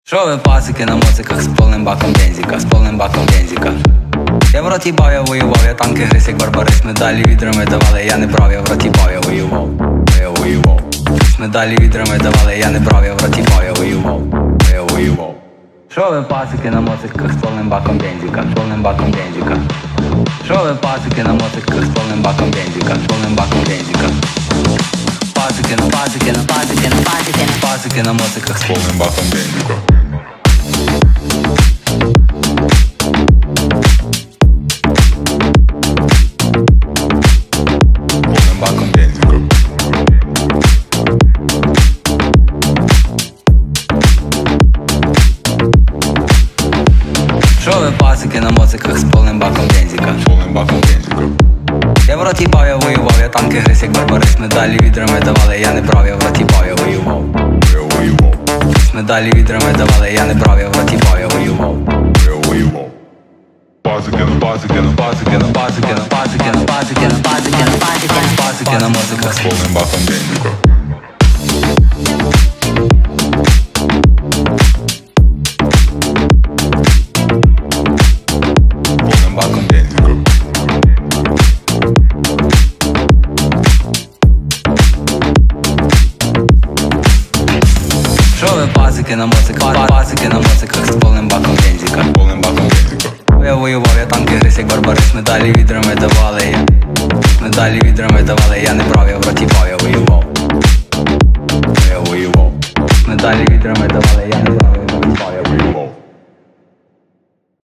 Що ви пасики на моциках з повним баком бензика, з повним баком бензика. Я в роті бав, я воював, я танки гриз, як барбарис. Медалі відрами давали, я не брав, я в роті бав, я воював, я воював. Медалі відрами давали, я не брав, я в роті бав, я воював, я воював. Що ви пасики на моциках з повним баком бензика, з повним баком бензика. Що ви пасики на моциках з повним баком бензика, з повним баком бензика. Пасики на пасики на пасики на пасики на пасики на моциках з повним баком бензика. Що ви пасики на моциках з повним баком бензика, з повним баком бензика. Я в роті бав, я воював, я танки гриз, як барбарис. Медалі відрами давали, я не брав, я в роті бав, я воював, я воював. Медалі відрами давали, я не брав, я в роті бав, я воював, я воював. Пасики на пасики на пасики на пасики на пасики на пасики на пасики на пасики на пасики на моциках з повним баком бензика. Що ви пасики на моциках, пасики на моциках з повним баком бензика, з повним баком бензика. Я воював, я танки гриз, як барбарис. Медалі відрами давали, медалі відрами давали, я не брав, я в роті бав, я воював, я воював. Медалі відрами давали.